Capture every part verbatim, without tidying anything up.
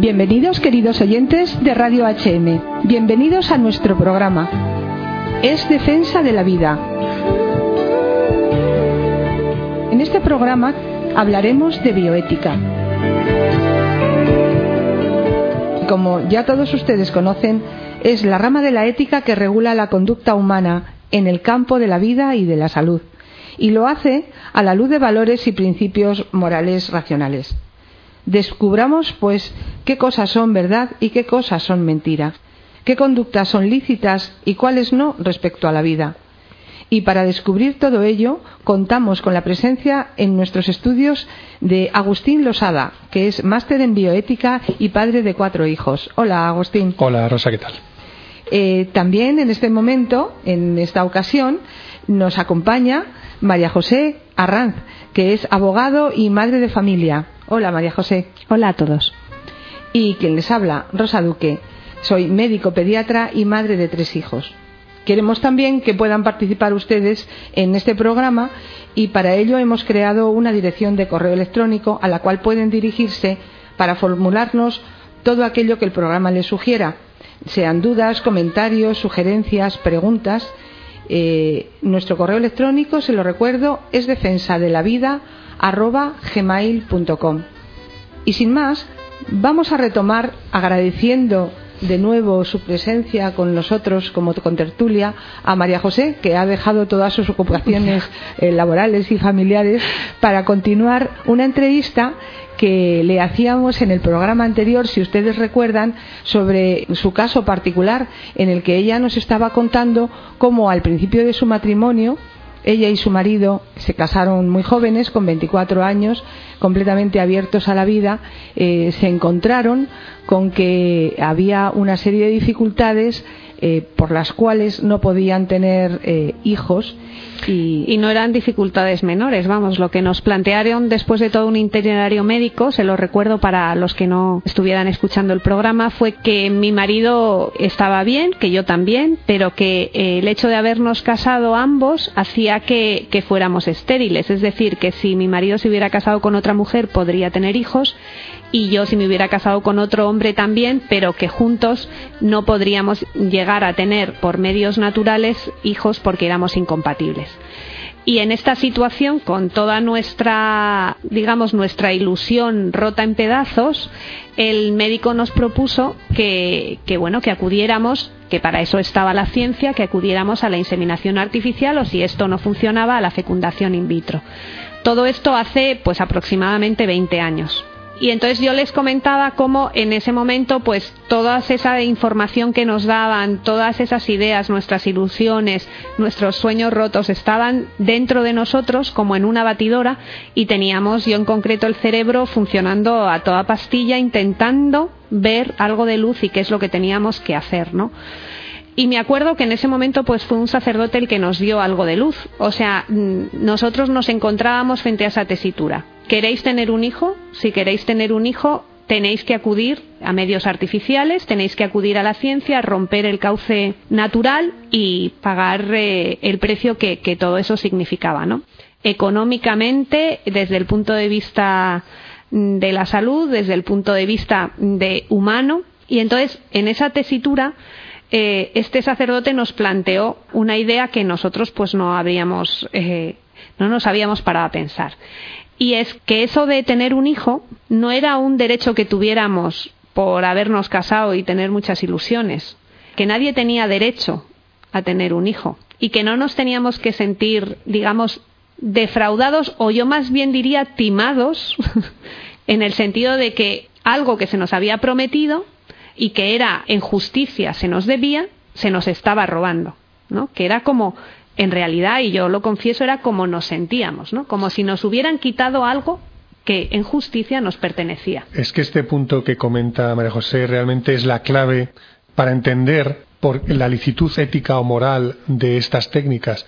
Bienvenidos, queridos oyentes de Radio H M. Bienvenidos a nuestro programa. Es Defensa de la Vida. En este programa hablaremos de bioética. Como ya todos ustedes conocen, es la rama de la ética que regula la conducta humana en el campo de la vida y de la salud, y lo hace a la luz de valores y principios morales racionales. Descubramos, pues, qué cosas son verdad y qué cosas son mentira, qué conductas son lícitas y cuáles no respecto a la vida. Y para descubrir todo ello, contamos con la presencia en nuestros estudios de Agustín Losada, que es máster en bioética y padre de cuatro hijos. Hola, Agustín. Hola, Rosa, ¿qué tal? Eh, también en este momento, en esta ocasión, nos acompaña María José Arranz, que es abogado y madre de familia. Hola, María José. Hola a todos. Y quien les habla, Rosa Duque. Soy médico pediatra y madre de tres hijos. Queremos también que puedan participar ustedes en este programa y para ello hemos creado una dirección de correo electrónico a la cual pueden dirigirse para formularnos todo aquello que el programa les sugiera, sean dudas, comentarios, sugerencias, preguntas. Eh, nuestro correo electrónico, se lo recuerdo, es defensadelavida arroba gmail punto com. Y sin más, vamos a retomar agradeciendo de nuevo su presencia con nosotros como contertulia a María José, que ha dejado todas sus ocupaciones eh, laborales y familiares para continuar una entrevista que le hacíamos en el programa anterior, si ustedes recuerdan, sobre su caso particular, en el que ella nos estaba contando cómo al principio de su matrimonio ella y su marido se casaron muy jóvenes, con veinticuatro años, completamente abiertos a la vida. Eh, se encontraron con que había una serie de dificultades eh, por las cuales no podían tener eh, hijos. Y... y no eran dificultades menores, vamos, lo que nos plantearon después de todo un itinerario médico, se lo recuerdo para los que no estuvieran escuchando el programa, fue que mi marido estaba bien, que yo también, pero que eh, el hecho de habernos casado ambos hacía que, que fuéramos estériles, es decir, que si mi marido se hubiera casado con otra mujer podría tener hijos, y yo si me hubiera casado con otro hombre también, pero que juntos no podríamos llegar a tener por medios naturales hijos porque éramos incompatibles. Y en esta situación, con toda nuestra, digamos, nuestra ilusión rota en pedazos, el médico nos propuso que, que bueno, que acudiéramos, que para eso estaba la ciencia, que acudiéramos a la inseminación artificial o, si esto no funcionaba, a la fecundación in vitro. Todo esto hace pues aproximadamente veinte años. Y entonces yo les comentaba cómo en ese momento pues toda esa información que nos daban, todas esas ideas, nuestras ilusiones, nuestros sueños rotos estaban dentro de nosotros como en una batidora, y teníamos, yo en concreto, el cerebro funcionando a toda pastilla intentando ver algo de luz y qué es lo que teníamos que hacer, ¿no? Y me acuerdo que en ese momento pues fue un sacerdote el que nos dio algo de luz. O sea, nosotros nos encontrábamos frente a esa tesitura. ¿Queréis tener un hijo? Si queréis tener un hijo, tenéis que acudir a medios artificiales, tenéis que acudir a la ciencia, romper el cauce natural y pagar eh, el precio que, que todo eso significaba, ¿no? Económicamente, desde el punto de vista de la salud, desde el punto de vista de humano. Y entonces, en esa tesitura, Eh, este sacerdote nos planteó una idea que nosotros pues no habríamos, eh, no nos habíamos parado a pensar. Y es que eso de tener un hijo no era un derecho que tuviéramos por habernos casado y tener muchas ilusiones, que nadie tenía derecho a tener un hijo y que no nos teníamos que sentir, digamos, defraudados, o yo más bien diría timados, en el sentido de que algo que se nos había prometido y que era en justicia se nos debía, se nos estaba robando, ¿no? Que era como, en realidad, y yo lo confieso, era como nos sentíamos, ¿no? Como si nos hubieran quitado algo que en justicia nos pertenecía. Es que este punto que comenta María José realmente es la clave para entender por la licitud ética o moral de estas técnicas,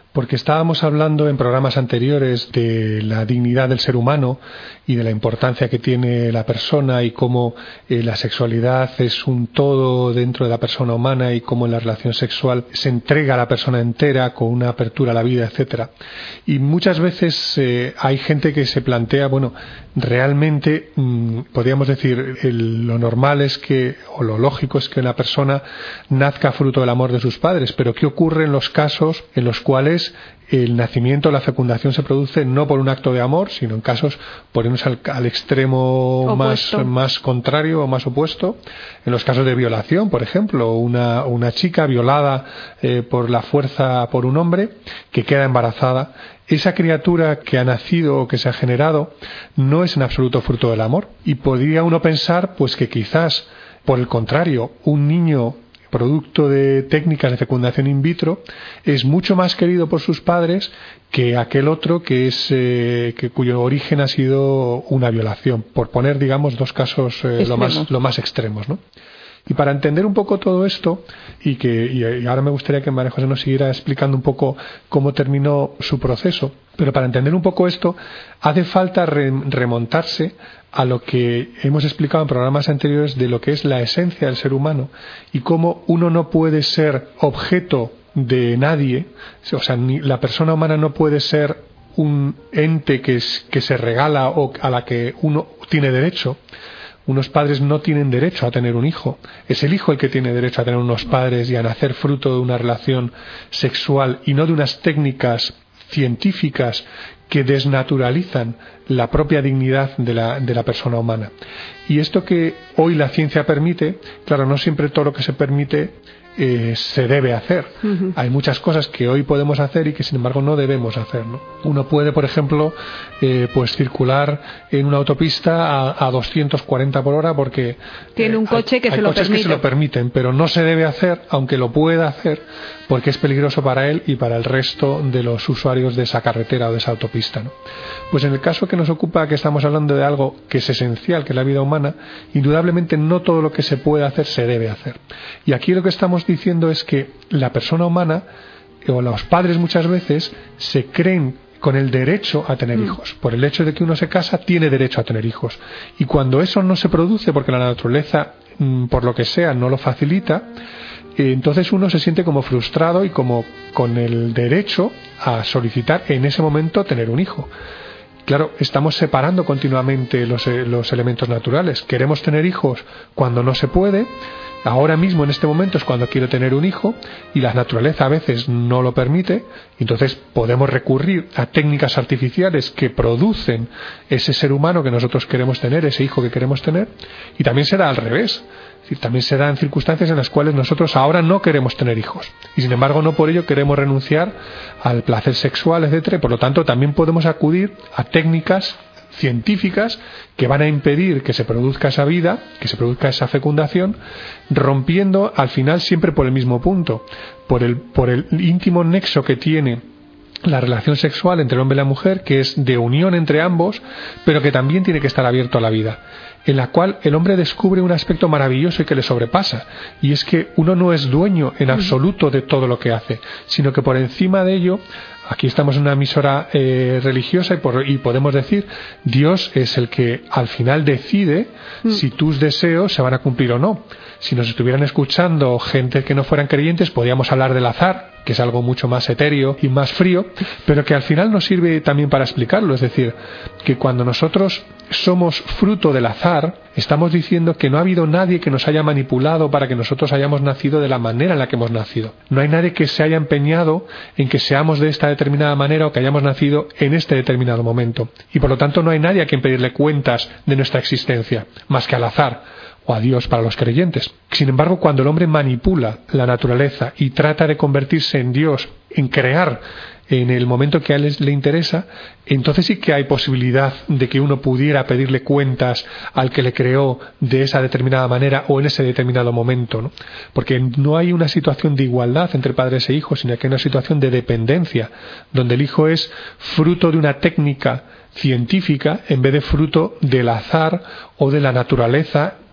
porque estábamos hablando en programas anteriores de la dignidad del ser humano y de la importancia que tiene la persona y cómo eh, la sexualidad es un todo dentro de la persona humana y cómo en la relación sexual se entrega a la persona entera con una apertura a la vida, etcétera. Y muchas veces eh, hay gente que se plantea, bueno, realmente mmm, podríamos decir el, lo normal es que, o lo lógico es que una persona nazca fruto del amor de sus padres, pero ¿qué ocurre en los casos en los cuales el nacimiento, la fecundación se produce no por un acto de amor, sino en casos, ponernos al, al extremo más, más contrario o más opuesto, en los casos de violación, por ejemplo, una, una chica violada eh, por la fuerza por un hombre que queda embarazada, esa criatura que ha nacido o que se ha generado no es en absoluto fruto del amor. Y podría uno pensar pues que quizás, por el contrario, un niño producto de técnicas de fecundación in vitro es mucho más querido por sus padres que aquel otro que es eh, que cuyo origen ha sido una violación, por poner digamos dos casos eh, lo más lo más extremos, ¿no? Y para entender un poco todo esto, y que y ahora me gustaría que María José nos siguiera explicando un poco cómo terminó su proceso, pero para entender un poco esto hace falta re- remontarse a lo que hemos explicado en programas anteriores de lo que es la esencia del ser humano y cómo uno no puede ser objeto de nadie, o sea, ni, la persona humana no puede ser un ente que, es, que se regala o a la que uno tiene derecho. Unos padres no tienen derecho a tener un hijo. Es el hijo el que tiene derecho a tener unos padres y a nacer fruto de una relación sexual y no de unas técnicas científicas que desnaturalizan la propia dignidad de la, de la persona humana. Y esto que hoy la ciencia permite, claro, no siempre todo lo que se permite eh, se debe hacer. Uh-huh. Hay muchas cosas que hoy podemos hacer y que sin embargo no debemos hacer, ¿no? Uno puede, por ejemplo, eh, pues circular en una autopista a, a doscientos cuarenta por hora porque tiene un coche hay, que hay se lo coches permite. que se lo permiten, pero no se debe hacer, aunque lo pueda hacer, porque es peligroso para él y para el resto de los usuarios de esa carretera o de esa autopista, ¿no? Pues en el caso que nos ocupa, que estamos hablando de algo que es esencial, que es la vida humana, indudablemente no todo lo que se puede hacer se debe hacer. Y aquí lo que estamos diciendo es que la persona humana, o los padres muchas veces, se creen con el derecho a tener mm. hijos. Por el hecho de que uno se casa, tiene derecho a tener hijos. Y cuando eso no se produce, porque la naturaleza, por lo que sea, no lo facilita, entonces uno se siente como frustrado y como con el derecho a solicitar en ese momento tener un hijo. Claro, estamos separando continuamente los, los elementos naturales. Queremos tener hijos cuando no se puede. Ahora mismo, en este momento, es cuando quiero tener un hijo y la naturaleza a veces no lo permite. Entonces podemos recurrir a técnicas artificiales que producen ese ser humano que nosotros queremos tener, ese hijo que queremos tener. Y también será al revés. Es decir, también se dan circunstancias en las cuales nosotros ahora no queremos tener hijos y sin embargo no por ello queremos renunciar al placer sexual, etcétera. Por lo tanto, también podemos acudir a técnicas científicas que van a impedir que se produzca esa vida, que se produzca esa fecundación, rompiendo al final siempre por el mismo punto, por el, por el íntimo nexo que tiene la relación sexual entre el hombre y la mujer, que es de unión entre ambos, pero que también tiene que estar abierto a la vida, en la cual el hombre descubre un aspecto maravilloso y que le sobrepasa, y es que uno no es dueño en absoluto de todo lo que hace, sino que por encima de ello, aquí estamos en una emisora eh, religiosa y, por, y podemos decir, Dios es el que al final decide mm. si tus deseos se van a cumplir o no. Si nos estuvieran escuchando gente que no fueran creyentes, podríamos hablar del azar, que es algo mucho más etéreo y más frío, pero que al final nos sirve también para explicarlo. Es decir, que cuando nosotros somos fruto del azar, estamos diciendo que no ha habido nadie que nos haya manipulado para que nosotros hayamos nacido de la manera en la que hemos nacido. No hay nadie que se haya empeñado en que seamos de esta determinada manera o que hayamos nacido en este determinado momento. Y por lo tanto no hay nadie a quien pedirle cuentas de nuestra existencia, más que al azar o a Dios para los creyentes. Sin embargo, cuando el hombre manipula la naturaleza y trata de convertirse en Dios, en crear en el momento que a él le interesa, entonces sí que hay posibilidad de que uno pudiera pedirle cuentas al que le creó de esa determinada manera o en ese determinado momento, ¿no? Porque no hay una situación de igualdad entre padres e hijos, sino que hay una situación de dependencia, donde el hijo es fruto de una técnica científica en vez de fruto del azar o de la naturaleza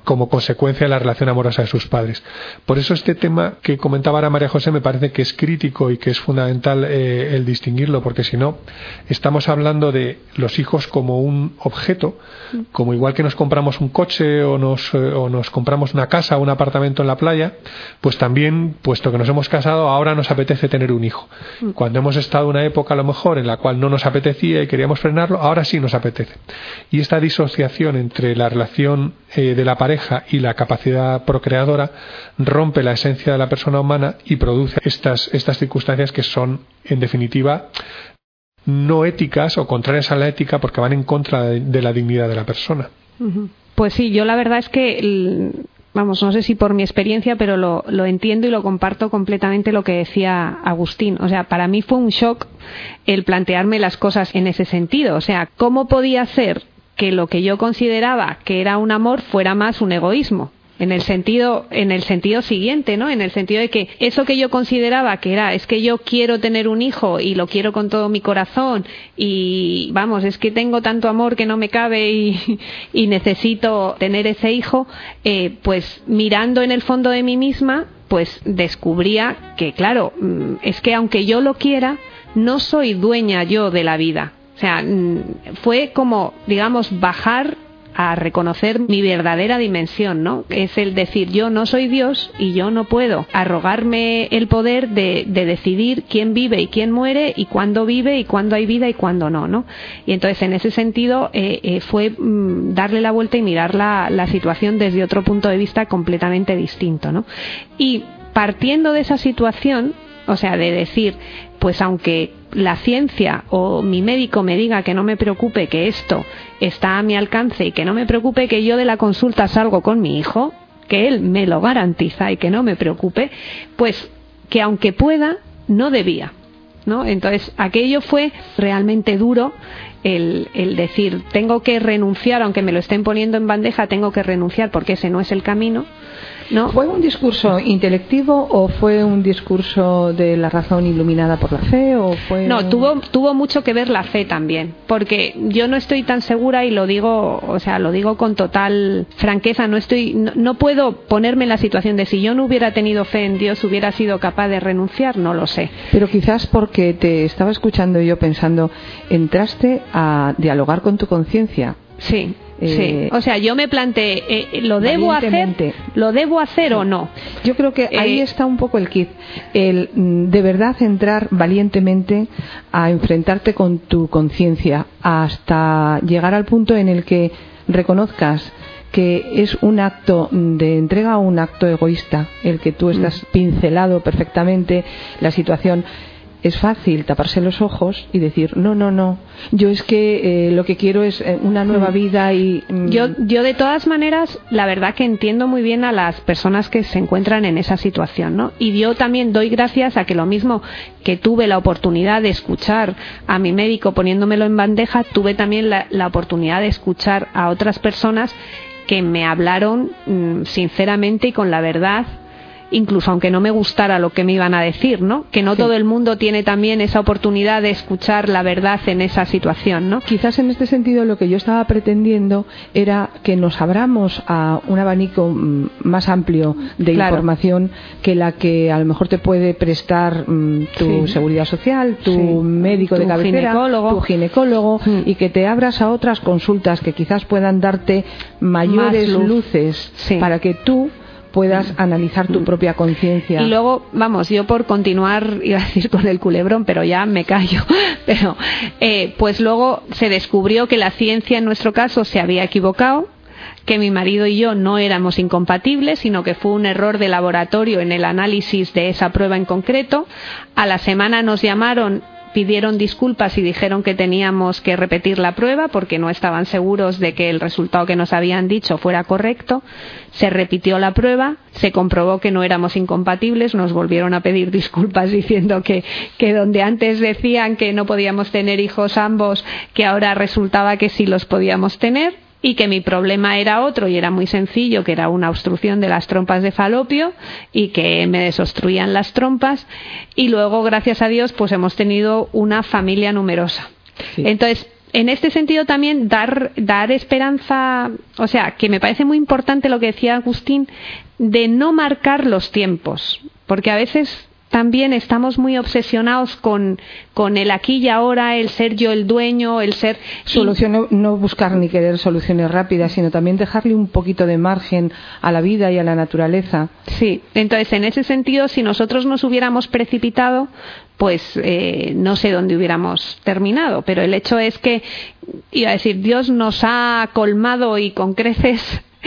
como consecuencia de la relación amorosa de sus padres. Por eso este tema que comentaba ahora María José me parece que es crítico y que es fundamental eh, el distinguirlo, porque si no estamos hablando de los hijos como un objeto, como igual que nos compramos un coche o nos, eh, o nos compramos una casa o un apartamento en la playa, pues también, puesto que nos hemos casado, ahora nos apetece tener un hijo. Cuando hemos estado en una época a lo mejor en la cual no nos apetecía y queríamos frenarlo, ahora sí nos apetece. Y esta disociación entre la relación eh, de la pareja y la capacidad procreadora rompe la esencia de la persona humana y produce estas, estas circunstancias que son, en definitiva, no éticas o contrarias a la ética porque van en contra de, de la dignidad de la persona. Pues sí, yo la verdad es que, vamos, no sé si por mi experiencia, pero lo, lo entiendo y lo comparto completamente lo que decía Agustín. O sea, para mí fue un shock el plantearme las cosas en ese sentido. O sea, ¿cómo podía ser que lo que yo consideraba que era un amor fuera más un egoísmo? En el sentido, en el sentido siguiente, ¿no? En el sentido de que eso que yo consideraba que era, es que yo quiero tener un hijo y lo quiero con todo mi corazón y, vamos, es que tengo tanto amor que no me cabe y, y necesito tener ese hijo, eh, pues mirando en el fondo de mí misma, pues descubría que, claro, es que aunque yo lo quiera, no soy dueña yo de la vida. O sea, fue como, digamos, bajar a reconocer mi verdadera dimensión, ¿no? Es el decir, yo no soy Dios y yo no puedo arrogarme el poder de, de decidir quién vive y quién muere y cuándo vive y cuándo hay vida y cuándo no, ¿no? Y entonces en ese sentido eh, eh, fue mm, darle la vuelta y mirar la, la situación desde otro punto de vista completamente distinto, ¿no? Y partiendo de esa situación, o sea, de decir, pues aunque la ciencia o mi médico me diga que no me preocupe, que esto está a mi alcance y que no me preocupe que yo de la consulta salgo con mi hijo, que él me lo garantiza y que no me preocupe, pues que aunque pueda, no debía, ¿no? Entonces aquello fue realmente duro, el, el decir, tengo que renunciar, aunque me lo estén poniendo en bandeja, tengo que renunciar porque ese no es el camino, ¿no? ¿Fue un discurso intelectivo o fue un discurso de la razón iluminada por la fe? O fue... No, tuvo, tuvo mucho que ver la fe también, porque yo no estoy tan segura y lo digo, o sea, lo digo con total franqueza, no estoy, no, no puedo ponerme en la situación de si yo no hubiera tenido fe en Dios, hubiera sido capaz de renunciar, no lo sé. Pero quizás porque te estaba escuchando y yo pensando, entraste a dialogar con tu conciencia. Sí. Sí, o sea, yo me planteé, eh, ¿lo debo hacer? ¿Lo debo hacer sí. o no? Yo creo que eh, ahí está un poco el kit, el de verdad entrar valientemente a enfrentarte con tu conciencia hasta llegar al punto en el que reconozcas que es un acto de entrega o un acto egoísta, el que tú estás pincelado perfectamente la situación. Es fácil taparse los ojos y decir, no, no, no, yo es que eh, lo que quiero es una nueva vida y... Mm. Yo, yo de todas maneras, la verdad que entiendo muy bien a las personas que se encuentran en esa situación, ¿no? Y yo también doy gracias a que lo mismo que tuve la oportunidad de escuchar a mi médico poniéndomelo en bandeja, tuve también la, la oportunidad de escuchar a otras personas que me hablaron mm, sinceramente y con la verdad, incluso aunque no me gustara lo que me iban a decir, ¿no? Que no sí. todo el mundo tiene también esa oportunidad de escuchar la verdad en esa situación, ¿no? Quizás en este sentido lo que yo estaba pretendiendo era que nos abramos a un abanico más amplio de claro. información que la que a lo mejor te puede prestar um, tu sí. seguridad social, tu sí. médico tu de cabecera, ginecólogo. tu ginecólogo, sí. y que te abras a otras consultas que quizás puedan darte mayores luz. luces sí. para que tú puedas analizar tu propia conciencia. Y luego, vamos, yo por continuar, iba a decir con el culebrón, pero ya me callo, pero eh, pues luego se descubrió que la ciencia en nuestro caso se había equivocado, que mi marido y yo no éramos incompatibles, sino que fue un error de laboratorio en el análisis de esa prueba en concreto. A la semana nos llamaron, pidieron disculpas y dijeron que teníamos que repetir la prueba porque no estaban seguros de que el resultado que nos habían dicho fuera correcto. Se repitió la prueba, se comprobó que no éramos incompatibles, nos volvieron a pedir disculpas diciendo que, que donde antes decían que no podíamos tener hijos ambos, que ahora resultaba que sí los podíamos tener. Y que mi problema era otro y era muy sencillo, que era una obstrucción de las trompas de falopio y que me desobstruían las trompas, y luego gracias a Dios pues hemos tenido una familia numerosa. Sí. Entonces en este sentido también dar, dar esperanza, o sea, que me parece muy importante lo que decía Agustín, de no marcar los tiempos, porque a veces también estamos muy obsesionados con, con el aquí y ahora, el ser yo el dueño, el ser... Soluciones, no buscar ni querer soluciones rápidas, sino también dejarle un poquito de margen a la vida y a la naturaleza. Sí, entonces en ese sentido, si nosotros nos hubiéramos precipitado, pues eh, no sé dónde hubiéramos terminado, pero el hecho es que, iba a decir, Dios nos ha colmado y con creces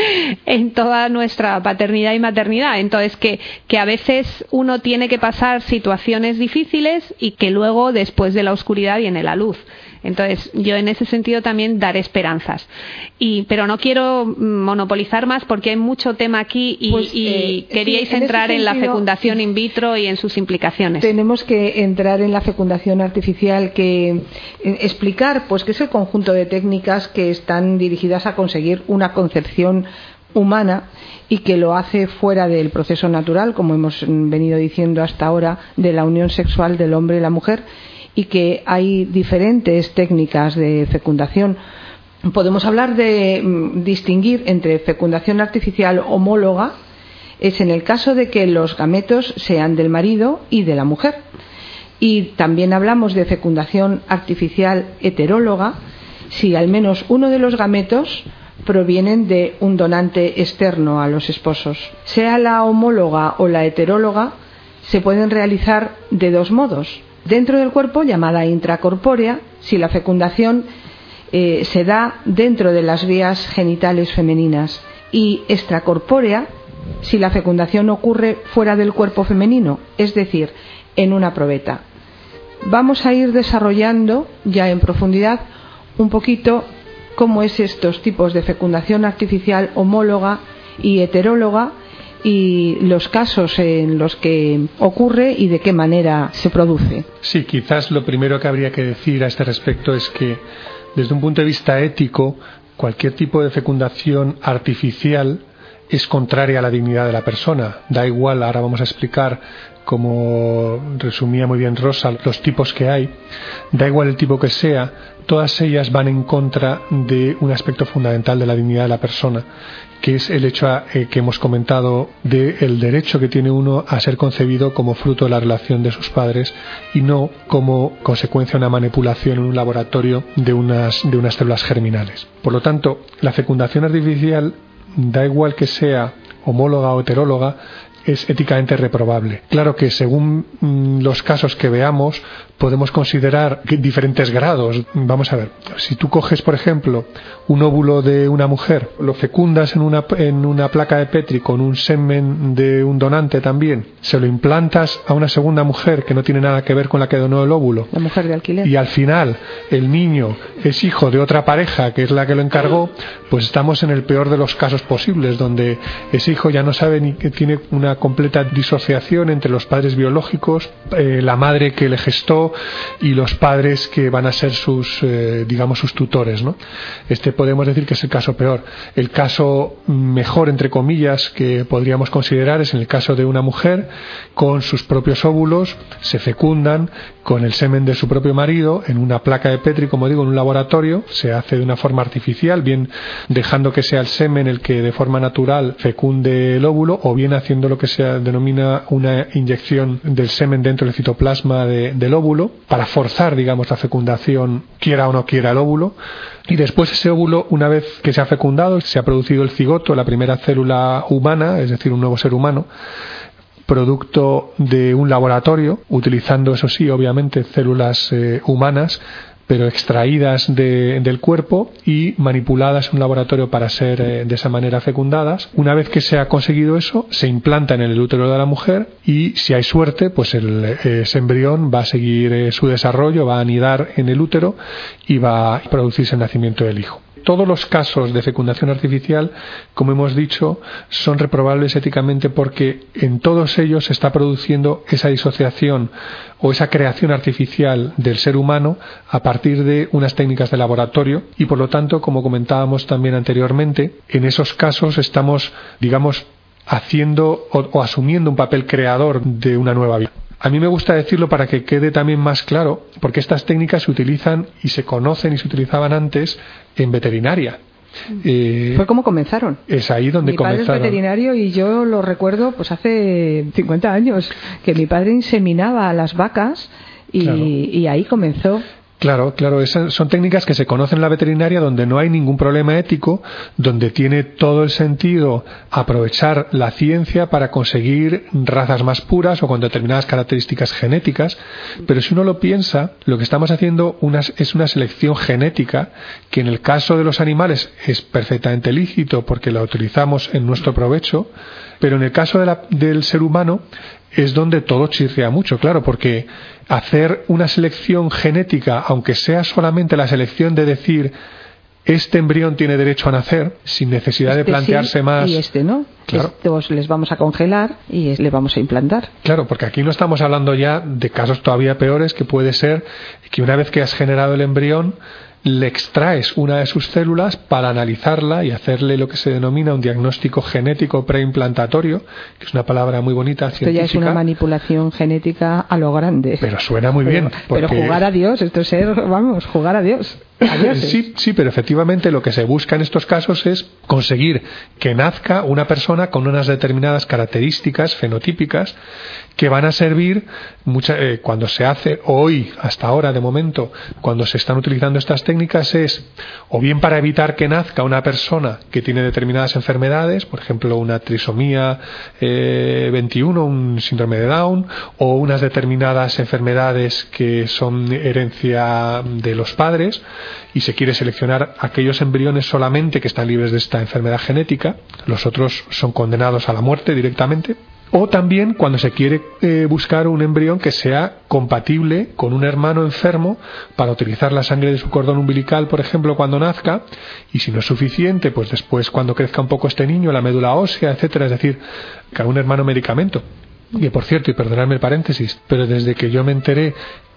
en toda nuestra paternidad y maternidad, entonces que, que a veces uno tiene que pasar situaciones difíciles y que luego después de la oscuridad viene la luz. Entonces yo en ese sentido también daré esperanzas, y pero no quiero monopolizar más porque hay mucho tema aquí y, pues, y eh, queríais sí, en entrar en la sentido, fecundación in vitro y en sus implicaciones. Tenemos que entrar en la fecundación artificial, que eh, explicar pues que es el conjunto de técnicas que están dirigidas a conseguir una concepción humana y que lo hace fuera del proceso natural, como hemos venido diciendo hasta ahora, de la unión sexual del hombre y la mujer, y que hay diferentes técnicas de fecundación. Podemos hablar de mm, distinguir entre fecundación artificial homóloga, es en el caso de que los gametos sean del marido y de la mujer, y también hablamos de fecundación artificial heteróloga si al menos uno de los gametos provienen de un donante externo a los esposos. Sea la homóloga o la heteróloga, se pueden realizar de dos modos: dentro del cuerpo, llamada intracorpórea, si la fecundación eh, se da dentro de las vías genitales femeninas, y extracorpórea, si la fecundación ocurre fuera del cuerpo femenino, es decir, en una probeta. Vamos a ir desarrollando ya en profundidad un poquito cómo es estos tipos de fecundación artificial homóloga y heteróloga, y los casos en los que ocurre y de qué manera se produce. Sí, quizás lo primero que habría que decir a este respecto es que desde un punto de vista ético, cualquier tipo de fecundación artificial es contraria a la dignidad de la persona. Da igual, ahora vamos a explicar, como resumía muy bien Rosa, los tipos que hay, da igual el tipo que sea, todas ellas van en contra de un aspecto fundamental de la dignidad de la persona, que es el hecho eh, que hemos comentado del derecho que tiene uno a ser concebido como fruto de la relación de sus padres y no como consecuencia de una manipulación en un laboratorio de unas, de unas células germinales. Por lo tanto, la fecundación artificial, da igual que sea homóloga o heteróloga, es éticamente reprobable. Claro que según mmm, los casos que veamos podemos considerar que diferentes grados. Vamos a ver, si tú coges por ejemplo un óvulo de una mujer, lo fecundas en una, en una placa de Petri con un semen de un donante también, se lo implantas a una segunda mujer que no tiene nada que ver con la que donó el óvulo, la mujer de alquiler, y al final el niño es hijo de otra pareja que es la que lo encargó, pues estamos en el peor de los casos posibles, donde ese hijo ya no sabe ni que tiene una completa disociación entre los padres biológicos, eh, la madre que le gestó y los padres que van a ser sus, eh, digamos, sus tutores, ¿no? Este podemos decir que es el caso peor. El caso mejor, entre comillas, que podríamos considerar es en el caso de una mujer con sus propios óvulos, se fecundan con el semen de su propio marido en una placa de Petri, como digo, en un laboratorio, se hace de una forma artificial, bien dejando que sea el semen el que de forma natural fecunde el óvulo, o bien haciendo lo que se denomina una inyección del semen dentro del citoplasma de, del óvulo, para forzar, digamos, la fecundación, quiera o no quiera el óvulo. Y después ese óvulo, una vez que se ha fecundado, se ha producido el cigoto, la primera célula humana, es decir, un nuevo ser humano, producto de un laboratorio, utilizando, eso sí, obviamente, células eh, humanas, pero extraídas de, del cuerpo y manipuladas en un laboratorio para ser eh, de esa manera fecundadas. Una vez que se ha conseguido eso, se implanta en el útero de la mujer y, si hay suerte, pues el, ese embrión va a seguir eh, su desarrollo, va a anidar en el útero y va a producirse el nacimiento del hijo. Todos los casos de fecundación artificial, como hemos dicho, son reprobables éticamente porque en todos ellos se está produciendo esa disociación o esa creación artificial del ser humano a partir de unas técnicas de laboratorio y, por lo tanto, como comentábamos también anteriormente, en esos casos estamos, digamos, haciendo o, o asumiendo un papel creador de una nueva vida. A mí me gusta decirlo para que quede también más claro, porque estas técnicas se utilizan y se conocen y se utilizaban antes en veterinaria. Eh, Fue como comenzaron. Es ahí donde mi comenzaron. Mi padre es veterinario y yo lo recuerdo pues hace cincuenta años, que mi padre inseminaba a las vacas y, claro. y ahí comenzó. Claro, claro, esas son técnicas que se conocen en la veterinaria, donde no hay ningún problema ético, donde tiene todo el sentido aprovechar la ciencia para conseguir razas más puras o con determinadas características genéticas. Pero si uno lo piensa, lo que estamos haciendo unas, es una selección genética que en el caso de los animales es perfectamente lícito porque la utilizamos en nuestro provecho, pero en el caso de la, del ser humano es donde todo chirría mucho, claro, porque hacer una selección genética, aunque sea solamente la selección de decir este embrión tiene derecho a nacer, sin necesidad este de plantearse sí, más. Y este no. Claro. Estos les vamos a congelar y le vamos a implantar. Claro, porque aquí no estamos hablando ya de casos todavía peores, que puede ser que una vez que has generado el embrión, le extraes una de sus células para analizarla y hacerle lo que se denomina un diagnóstico genético preimplantatorio, que es una palabra muy bonita, esto científica. Esto ya es una manipulación genética a lo grande. Pero suena muy bien. Pero, porque... pero jugar a Dios, esto es ser, vamos, jugar a Dios. Sí, sí, pero efectivamente lo que se busca en estos casos es conseguir que nazca una persona con unas determinadas características fenotípicas que van a servir mucha, eh, cuando se hace hoy, hasta ahora de momento, cuando se están utilizando estas técnicas es o bien para evitar que nazca una persona que tiene determinadas enfermedades, por ejemplo una trisomía eh, veintiuno, un síndrome de Down, o unas determinadas enfermedades que son herencia de los padres, y se quiere seleccionar aquellos embriones solamente que están libres de esta enfermedad genética, los otros son condenados a la muerte directamente. O también cuando se quiere eh, buscar un embrión que sea compatible con un hermano enfermo para utilizar la sangre de su cordón umbilical, por ejemplo, cuando nazca, y si no es suficiente, pues después cuando crezca un poco este niño, la médula ósea, etcétera, es decir, que un hermano medicamento. Y por cierto, y perdonadme el paréntesis, pero desde que yo me enteré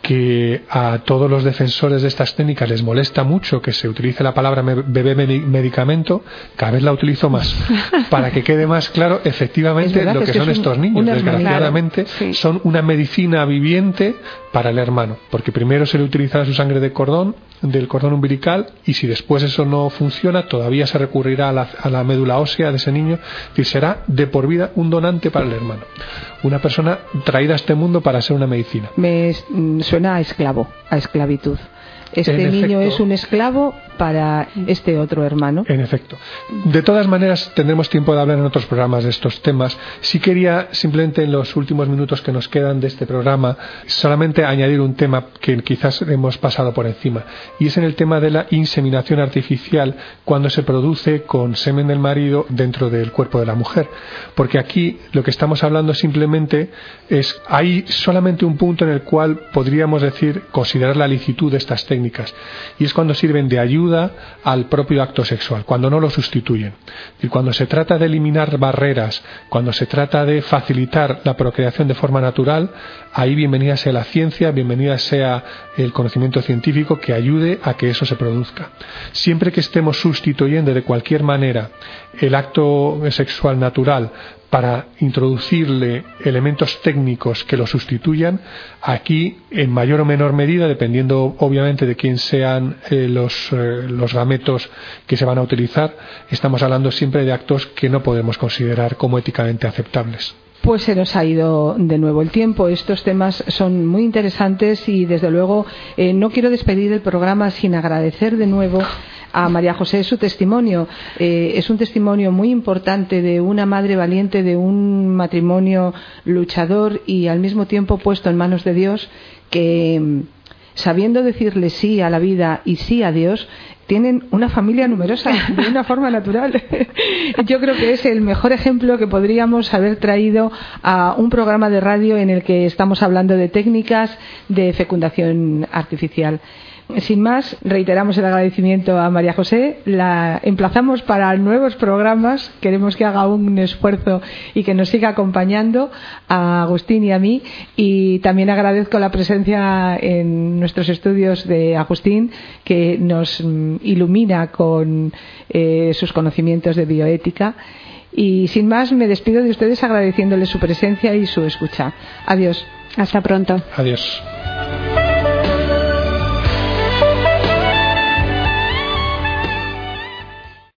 que a todos los defensores de estas técnicas les molesta mucho que se utilice la palabra bebé medicamento, cada vez la utilizo más, para que quede más claro efectivamente verdad, lo que, que son es un, estos niños. Desgraciadamente, claro, sí. Son una medicina viviente para el hermano, porque primero se le utiliza su sangre de cordón, del cordón umbilical, y si después eso no funciona, todavía se recurrirá a la, a la médula ósea de ese niño, y será de por vida un donante para el hermano, una persona traída a este mundo para ser una medicina. Me suena a esclavo, a esclavitud. Este en niño efecto, es un esclavo para este otro hermano. En efecto. De todas maneras, tendremos tiempo de hablar en otros programas de estos temas. Sí quería, simplemente en los últimos minutos que nos quedan de este programa, solamente añadir un tema que quizás hemos pasado por encima, y es en el tema de la inseminación artificial cuando se produce con semen del marido dentro del cuerpo de la mujer. Porque aquí lo que estamos hablando simplemente es, hay solamente un punto en el cual podríamos decir, considerar la licitud de estas técnicas, y es cuando sirven de ayuda al propio acto sexual, cuando no lo sustituyen. Y cuando se trata de eliminar barreras, cuando se trata de facilitar la procreación de forma natural, ahí bienvenida sea la ciencia, bienvenida sea el conocimiento científico que ayude a que eso se produzca. Siempre que estemos sustituyendo de cualquier manera el acto sexual natural para introducirle elementos técnicos que lo sustituyan, aquí en mayor o menor medida, dependiendo obviamente de quién sean eh, los, eh, los gametos que se van a utilizar, estamos hablando siempre de actos que no podemos considerar como éticamente aceptables. Pues se nos ha ido de nuevo el tiempo. Estos temas son muy interesantes y desde luego eh, no quiero despedir el programa sin agradecer de nuevo a María José su testimonio. Eh, es un testimonio muy importante de una madre valiente, de un matrimonio luchador y al mismo tiempo puesto en manos de Dios, que sabiendo decirle sí a la vida y sí a Dios, tienen una familia numerosa de una forma natural. Yo creo que es el mejor ejemplo que podríamos haber traído a un programa de radio en el que estamos hablando de técnicas de fecundación artificial. Sin más, reiteramos el agradecimiento a María José, la emplazamos para nuevos programas, queremos que haga un esfuerzo y que nos siga acompañando a Agustín y a mí, y también agradezco la presencia en nuestros estudios de Agustín, que nos ilumina con eh, sus conocimientos de bioética. Y sin más, me despido de ustedes agradeciéndoles su presencia y su escucha. Adiós. Hasta pronto. Adiós.